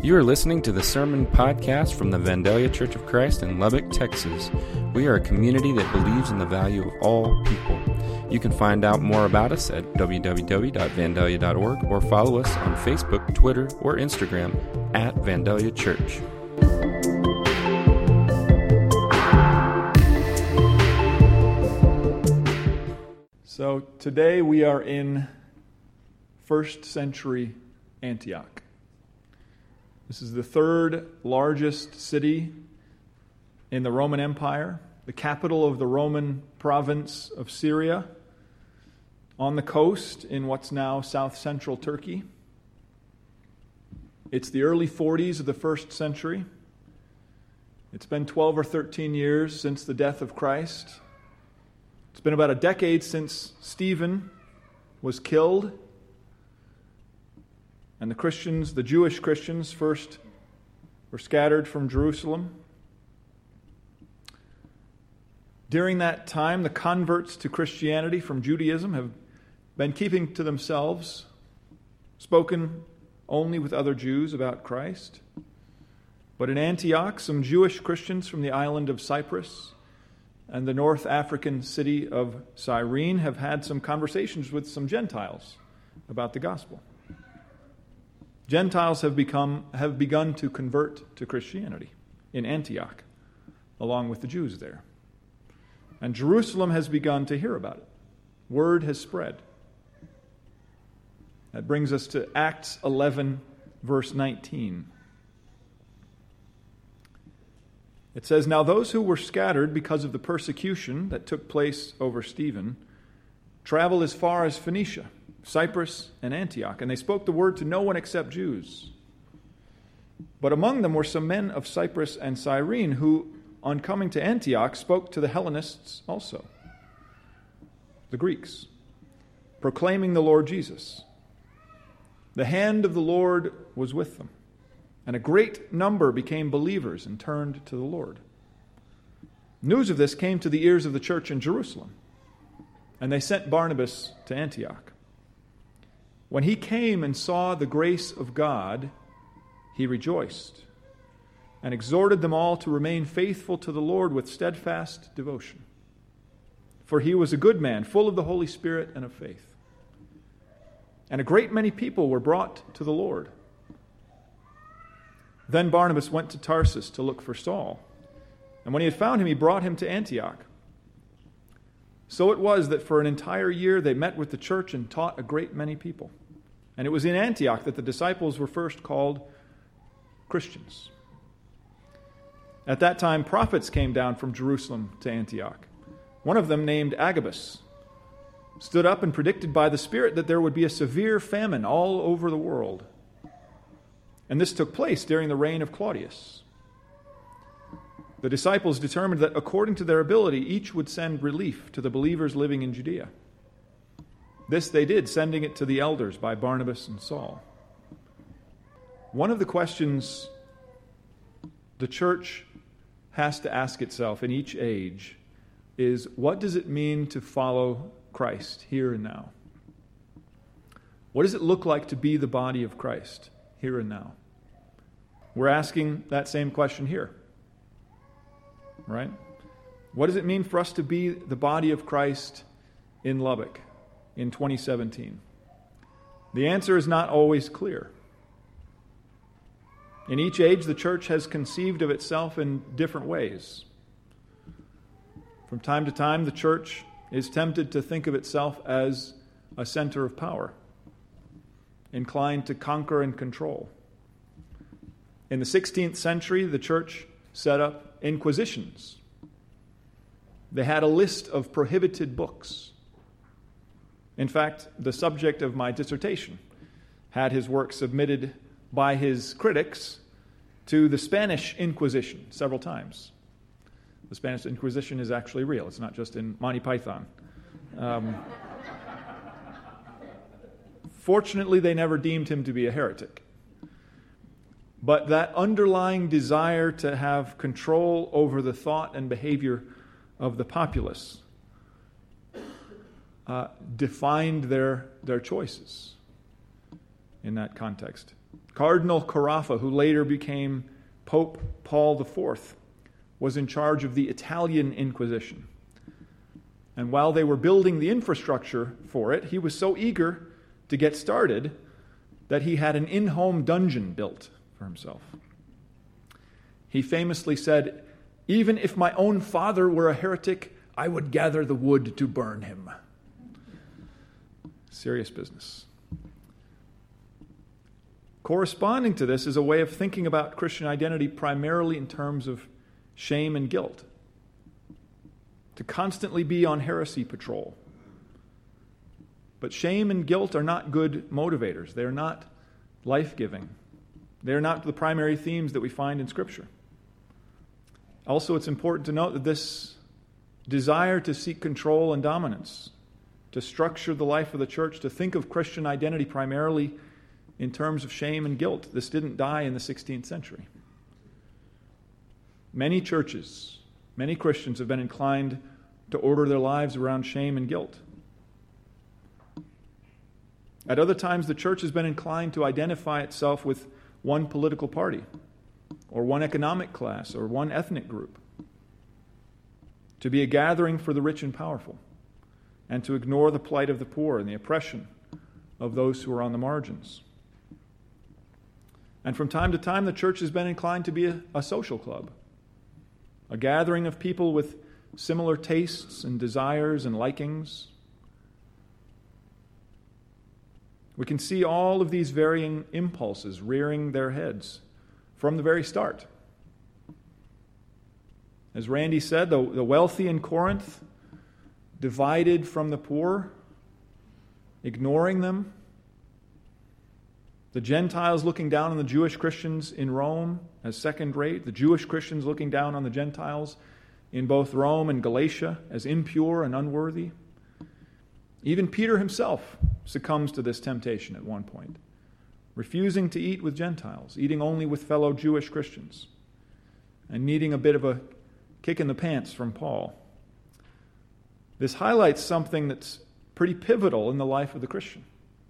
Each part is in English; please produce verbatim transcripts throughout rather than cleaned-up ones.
You are listening to the Sermon Podcast from the Vandalia Church of Christ in Lubbock, Texas. We are a community that believes in the value of all people. You can find out more about us at w w w dot vandalia dot org or follow us on Facebook, Twitter, or Instagram at Vandalia Church. So today we are in first century Antioch. This is the third largest city in the Roman Empire, the capital of the Roman province of Syria, on the coast in what's now south-central Turkey. It's the early forties of the first century. It's been twelve or thirteen years since the death of Christ. It's been about a decade since Stephen was killed. And the Christians, the Jewish Christians, first were scattered from Jerusalem. During that time, the converts to Christianity from Judaism have been keeping to themselves, spoken only with other Jews about Christ. But in Antioch, some Jewish Christians from the island of Cyprus and the North African city of Cyrene have had some conversations with some Gentiles about the gospel. Gentiles have become have begun to convert to Christianity in Antioch, along with the Jews there. And Jerusalem has begun to hear about it. Word has spread. That brings us to Acts eleven, verse nineteen. It says, "Now those who were scattered because of the persecution that took place over Stephen traveled as far as Phoenicia, Cyprus, and Antioch, and they spoke the word to no one except Jews. But among them were some men of Cyprus and Cyrene who, on coming to Antioch, spoke to the Hellenists also, the Greeks, proclaiming the Lord Jesus. The hand of the Lord was with them, and a great number became believers and turned to the Lord. News of this came to the ears of the church in Jerusalem, and they sent Barnabas to Antioch. When he came and saw the grace of God, he rejoiced and exhorted them all to remain faithful to the Lord with steadfast devotion. For he was a good man, full of the Holy Spirit and of faith. And a great many people were brought to the Lord. Then Barnabas went to Tarsus to look for Saul. And when he had found him, he brought him to Antioch. So it was that for an entire year they met with the church and taught a great many people. And it was in Antioch that the disciples were first called Christians. At that time, prophets came down from Jerusalem to Antioch. One of them, named Agabus, stood up and predicted by the Spirit that there would be a severe famine all over the world. And this took place during the reign of Claudius. The disciples determined that according to their ability, each would send relief to the believers living in Judea. This they did, sending it to the elders by Barnabas and Saul. One of the questions the church has to ask itself in each age is, what does it mean to follow Christ here and now? What does it look like to be the body of Christ here and now? We're asking that same question here. Right? What does it mean for us to be the body of Christ in Lubbock in twenty seventeen? The answer is not always clear. In each age, the church has conceived of itself in different ways. From time to time, the church is tempted to think of itself as a center of power, inclined to conquer and control. In the sixteenth century, the church set up inquisitions. They had a list of prohibited books. In fact, the subject of my dissertation had his work submitted by his critics to the Spanish Inquisition several times. The Spanish Inquisition is actually real. It's not just in Monty Python. Um, fortunately, they never deemed him to be a heretic. But that underlying desire to have control over the thought and behavior of the populace uh, defined their, their choices. in that context. Cardinal Carafa, who later became Pope Paul the Fourth, was in charge of the Italian Inquisition. And while they were building the infrastructure for it, he was so eager to get started that he had an in-home dungeon built for himself. He famously said, "Even if my own father were a heretic, I would gather the wood to burn him." Serious business. Corresponding to this is a way of thinking about Christian identity primarily in terms of shame and guilt. To constantly be on heresy patrol. But shame and guilt are not good motivators. They are not life-giving. They are not the primary themes that we find in Scripture. Also, it's important to note that this desire to seek control and dominance, to structure the life of the church, to think of Christian identity primarily in terms of shame and guilt, this didn't die in the sixteenth century. Many churches, many Christians have been inclined to order their lives around shame and guilt. At other times, the church has been inclined to identify itself with one political party, or one economic class, or one ethnic group, to be a gathering for the rich and powerful, and to ignore the plight of the poor and the oppression of those who are on the margins. And from time to time, the church has been inclined to be a, a social club, a gathering of people with similar tastes and desires and likings. We can see all of these varying impulses rearing their heads from the very start. As Randy said, the, the wealthy in Corinth divided from the poor, ignoring them. The Gentiles looking down on the Jewish Christians in Rome as second-rate. The Jewish Christians looking down on the Gentiles in both Rome and Galatia as impure and unworthy. Even Peter himself succumbs to this temptation at one point, refusing to eat with Gentiles, eating only with fellow Jewish Christians, and needing a bit of a kick in the pants from Paul. This highlights something that's pretty pivotal in the life of the Christian.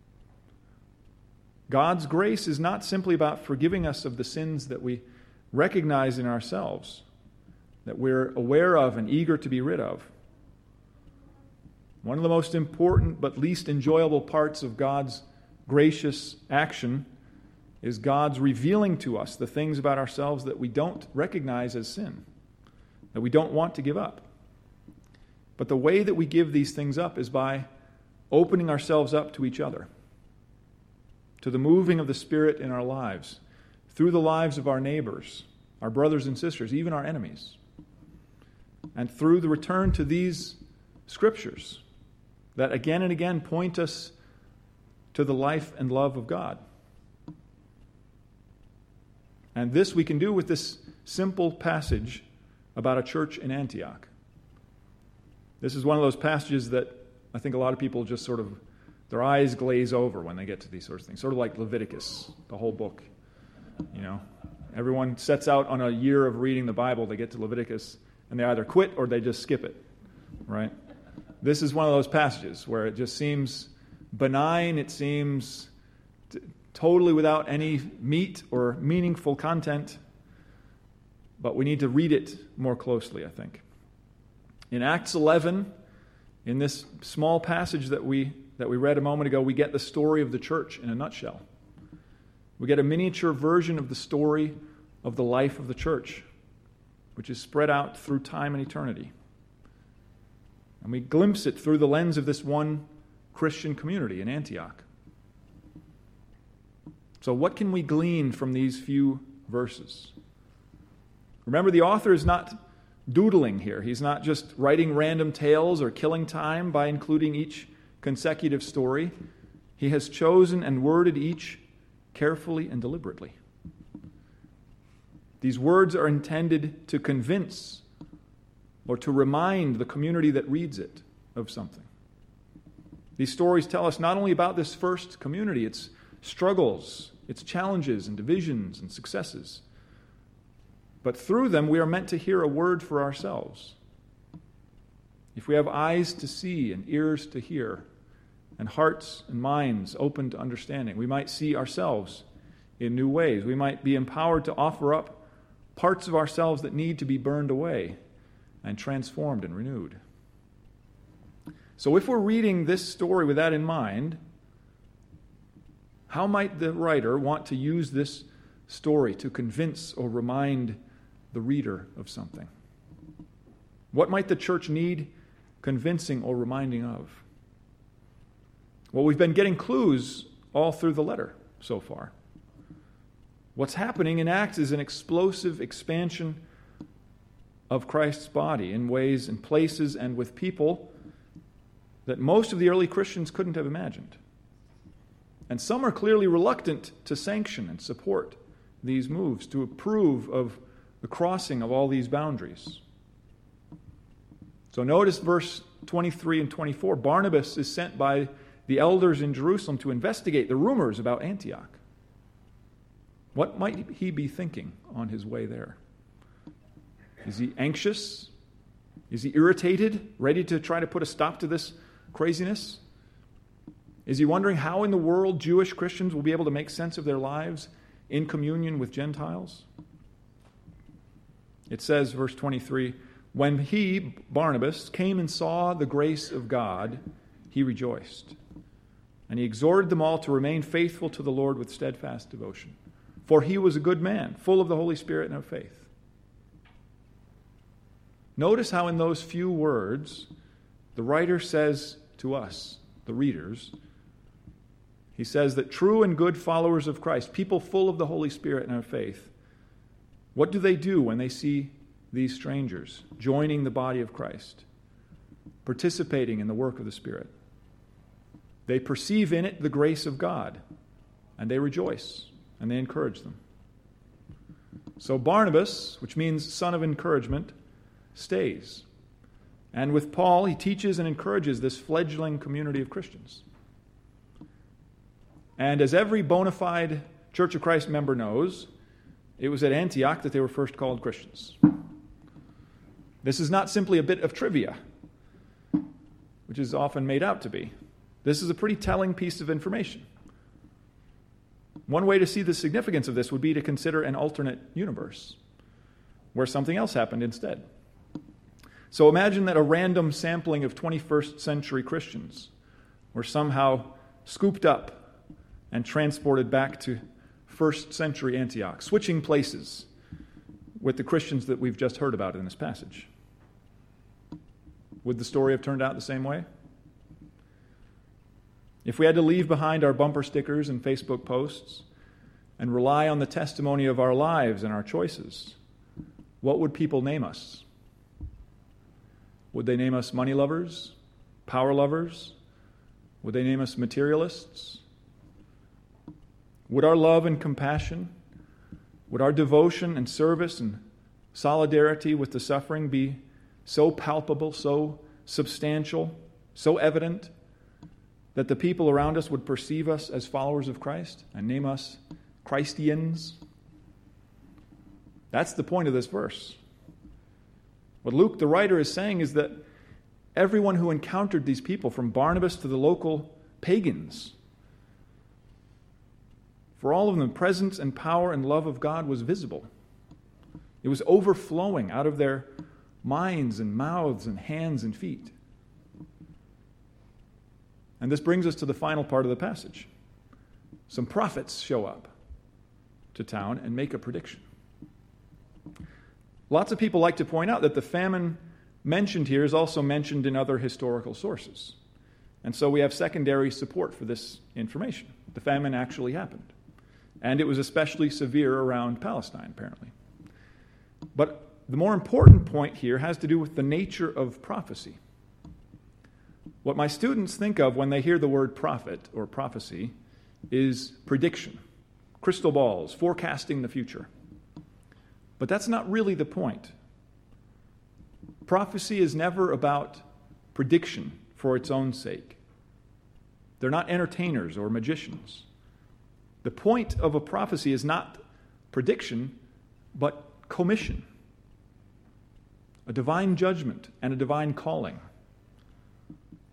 God's grace is not simply about forgiving us of the sins that we recognize in ourselves, that we're aware of and eager to be rid of. One of the most important but least enjoyable parts of God's gracious action is God's revealing to us the things about ourselves that we don't recognize as sin, that we don't want to give up. But the way that we give these things up is by opening ourselves up to each other, to the moving of the Spirit in our lives, through the lives of our neighbors, our brothers and sisters, even our enemies, and through the return to these Scriptures that again and again point us to the life and love of God. And this we can do with this simple passage about a church in Antioch. This is one of those passages that I think a lot of people just sort of, their eyes glaze over when they get to these sorts of things. Sort of like Leviticus, the whole book. You know, everyone sets out on a year of reading the Bible, they get to Leviticus, and they either quit or they just skip it, right? This is one of those passages where it just seems benign, it seems t- totally without any meat or meaningful content, but we need to read it more closely, I think. In Acts eleven, in this small passage that we that we read a moment ago, we get the story of the church in a nutshell. We get a miniature version of the story of the life of the church, which is spread out through time and eternity. And we glimpse it through the lens of this one Christian community in Antioch. So what can we glean from these few verses? Remember, the author is not doodling here. He's not just writing random tales or killing time by including each consecutive story. He has chosen and worded each carefully and deliberately. These words are intended to convince or to remind the community that reads it of something. These stories tell us not only about this first community, its struggles, its challenges and divisions and successes, but through them we are meant to hear a word for ourselves. If we have eyes to see and ears to hear, and hearts and minds open to understanding. We might see ourselves in new ways. We might be empowered to offer up parts of ourselves that need to be burned away and transformed and renewed. So if we're reading this story with that in mind, how might the writer want to use this story to convince or remind the reader of something? What might the church need convincing or reminding of? Well, we've been getting clues all through the letter so far. What's happening in Acts is an explosive expansion of Christ's body in ways and places and with people that most of the early Christians couldn't have imagined. And some are clearly reluctant to sanction and support these moves, to approve of the crossing of all these boundaries. So notice verse twenty-three and twenty-four. Barnabas is sent by the elders in Jerusalem to investigate the rumors about Antioch. What might he be thinking on his way there? Is he anxious? Is he irritated, ready to try to put a stop to this craziness? Is he wondering how in the world Jewish Christians will be able to make sense of their lives in communion with Gentiles? It says, verse twenty-three, when he, Barnabas, came and saw the grace of God, he rejoiced. And he exhorted them all to remain faithful to the Lord with steadfast devotion. For he was a good man, full of the Holy Spirit and of faith. Notice how in those few words, the writer says to us, the readers, he says that true and good followers of Christ, people full of the Holy Spirit and of faith, what do they do when they see these strangers joining the body of Christ, participating in the work of the Spirit? They perceive in it the grace of God, and they rejoice, and they encourage them. So Barnabas, which means son of encouragement, stays. And with Paul, he teaches and encourages this fledgling community of Christians. And as every bona fide Church of Christ member knows, it was at Antioch that they were first called Christians. This is not simply a bit of trivia, which is often made out to be. This is a pretty telling piece of information. One way to see the significance of this would be to consider an alternate universe where something else happened instead. So imagine that a random sampling of twenty-first century Christians were somehow scooped up and transported back to first century Antioch, switching places with the Christians that we've just heard about in this passage. Would the story have turned out the same way? If we had to leave behind our bumper stickers and Facebook posts and rely on the testimony of our lives and our choices, what would people name us? Would they name us money lovers, power lovers? Would they name us materialists? Would our love and compassion, would our devotion and service and solidarity with the suffering be so palpable, so substantial, so evident that the people around us would perceive us as followers of Christ and name us Christians? That's the point of this verse. What Luke, the writer, is saying is that everyone who encountered these people, from Barnabas to the local pagans, for all of them, the presence and power and love of God was visible. It was overflowing out of their minds and mouths and hands and feet. And this brings us to the final part of the passage. Some prophets show up to town and make a prediction. Lots of people like to point out that the famine mentioned here is also mentioned in other historical sources. And so we have secondary support for this information. The famine actually happened. And it was especially severe around Palestine, apparently. But the more important point here has to do with the nature of prophecy. What my students think of when they hear the word prophet or prophecy is prediction, crystal balls, forecasting the future. But that's not really the point. Prophecy is never about prediction for its own sake. They're not entertainers or magicians. The point of a prophecy is not prediction, but commission, a divine judgment and a divine calling.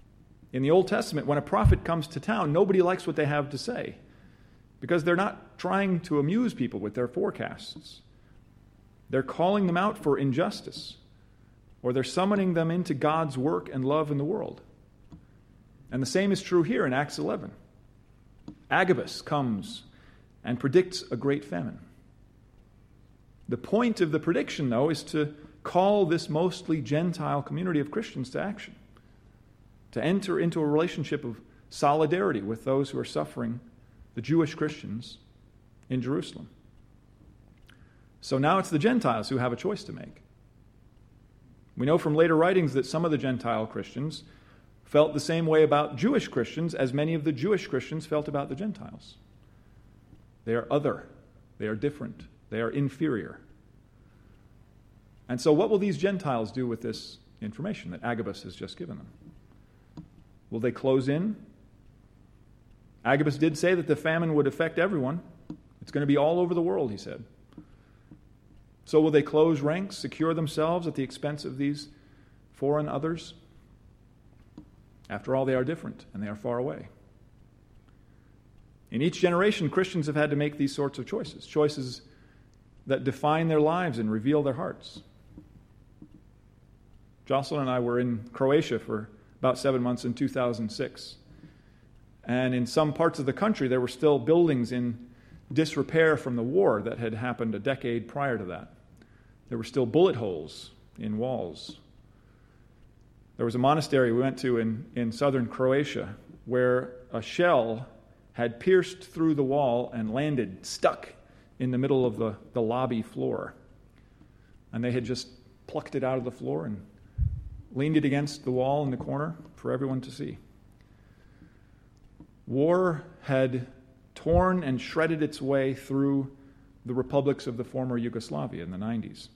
In the Old Testament, when a prophet comes to town, nobody likes what they have to say because they're not trying to amuse people with their forecasts. They're calling them out for injustice, or they're summoning them into God's work and love in the world. And the same is true here in Acts eleven. Agabus comes and predicts a great famine. The point of the prediction, though, is to call this mostly Gentile community of Christians to action, to enter into a relationship of solidarity with those who are suffering, the Jewish Christians in Jerusalem. So now it's the Gentiles who have a choice to make. We know from later writings that some of the Gentile Christians felt the same way about Jewish Christians as many of the Jewish Christians felt about the Gentiles. They are other. They are different. They are inferior. And so what will these Gentiles do with this information that Agabus has just given them? Will they close in? Agabus did say that the famine would affect everyone. It's going to be all over the world, he said. So will they close ranks, secure themselves at the expense of these foreign others? After all, they are different and they are far away. In each generation, Christians have had to make these sorts of choices, choices that define their lives and reveal their hearts. Jocelyn and I were in Croatia for about seven months in two thousand six. And in some parts of the country, there were still buildings in disrepair from the war that had happened a decade prior to that. There were still bullet holes in walls. There was a monastery we went to in, in southern Croatia where a shell had pierced through the wall and landed, stuck in the middle of the, the lobby floor. And they had just plucked it out of the floor and leaned it against the wall in the corner for everyone to see. War had torn and shredded its way through the republics of the former Yugoslavia in the nineties.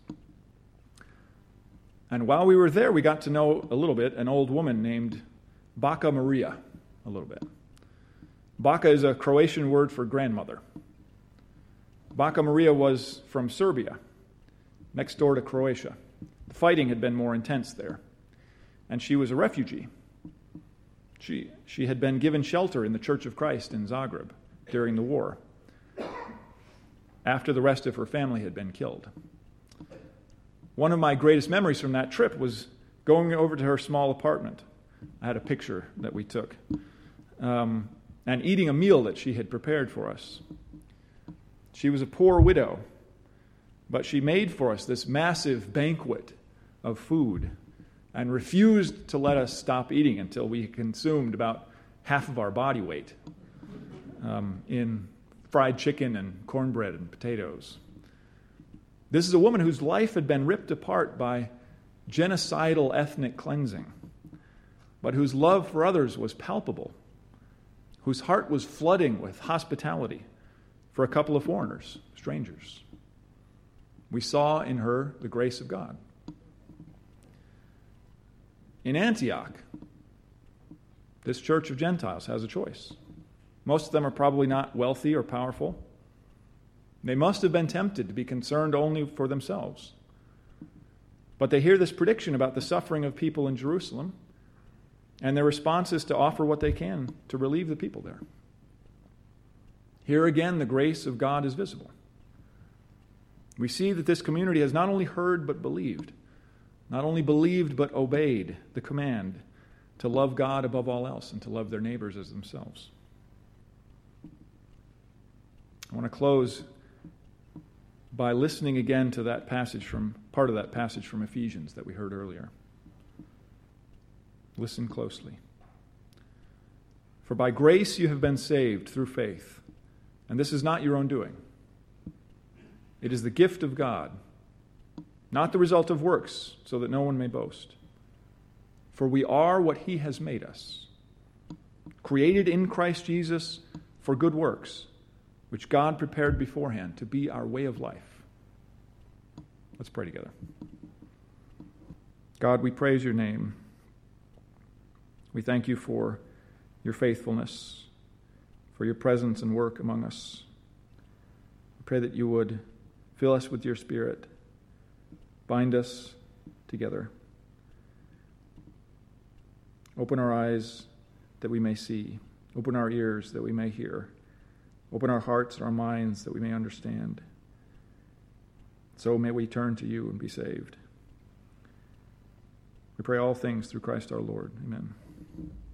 And while we were there, we got to know a little bit an old woman named Baka Maria, a little bit. Baka is a Croatian word for grandmother. Baka Maria was from Serbia, next door to Croatia. The fighting had been more intense there, and she was a refugee. She, she had been given shelter in the Church of Christ in Zagreb during the war, after the rest of her family had been killed. One of my greatest memories from that trip was going over to her small apartment. I had a picture that we took, um, and eating a meal that she had prepared for us. She was a poor widow, but she made for us this massive banquet of food and refused to let us stop eating until we consumed about half of our body weight um, in fried chicken and cornbread and potatoes. This is a woman whose life had been ripped apart by genocidal ethnic cleansing, but whose love for others was palpable, whose heart was flooding with hospitality for a couple of foreigners, strangers. We saw in her the grace of God. In Antioch, this church of Gentiles has a choice. Most of them are probably not wealthy or powerful. They must have been tempted to be concerned only for themselves. But they hear this prediction about the suffering of people in Jerusalem, and their response is to offer what they can to relieve the people there. Here again, the grace of God is visible. We see that this community has not only heard but believed, not only believed but obeyed the command to love God above all else and to love their neighbors as themselves. I want to close by listening again to that passage from, part of that passage from Ephesians that we heard earlier. Listen closely. For by grace you have been saved through faith, and this is not your own doing. It is the gift of God, not the result of works, so that no one may boast. For we are what he has made us, created in Christ Jesus for good works, which God prepared beforehand to be our way of life. Let's pray together. God, we praise your name. We thank you for your faithfulness, for your presence and work among us. We pray that you would fill us with your Spirit, bind us together, open our eyes that we may see. Open our ears that we may hear. Open our hearts and our minds that we may understand. So may we turn to you and be saved. We pray all things through Christ our Lord. Amen.